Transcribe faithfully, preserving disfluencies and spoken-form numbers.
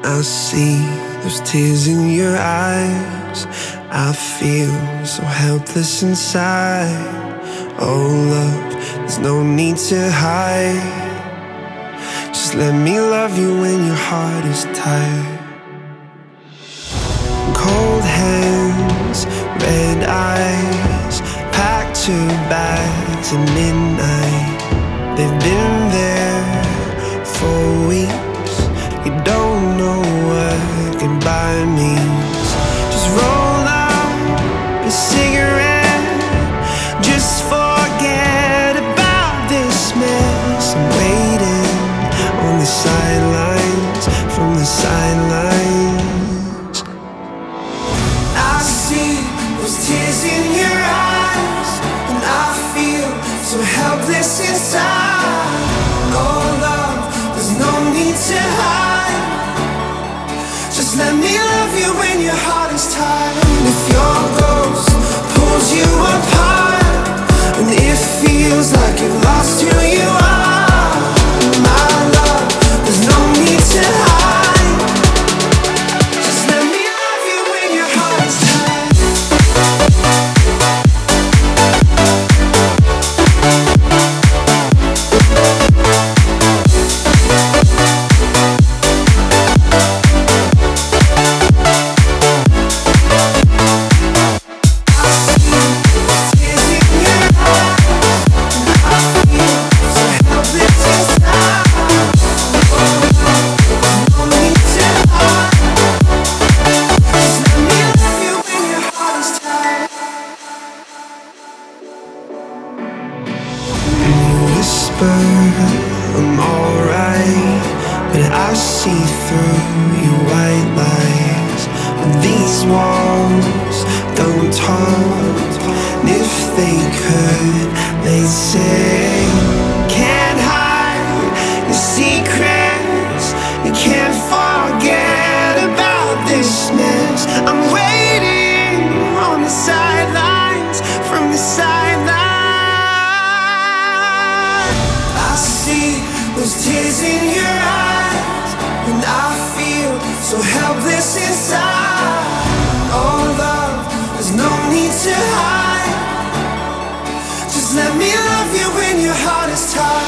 I see those tears in your eyes. I feel so helpless inside. Oh love, there's no need to hide. Just let me love you when your heart is tired. Cold hands, red eyes, packed two bags at midnight. They've been there for weeks. You don't know what goodbye means. Just roll up a cigarette, just forget about this mess. I'm waiting on the sidelines, from the sidelines. I see those tears in your eyes, and I feel so helpless inside. Oh love, there's no need to hide. Just let me love you when your heart is tired. If your ghost pulls you apart, and it feels like you've lost who you are, my love, there's no need to hide. Just let me love you when your heart is tired. I'm alright, but I see through your white lies. But these walls don't talk, and if they could, they'd say, can't hide your secrets, you can't forget about this mess. I'm waiting on the sidelines, from the sidelines. Those tears in your eyes, and I feel so helpless inside. Oh love, there's no need to hide. Just let me love you when your heart is tired.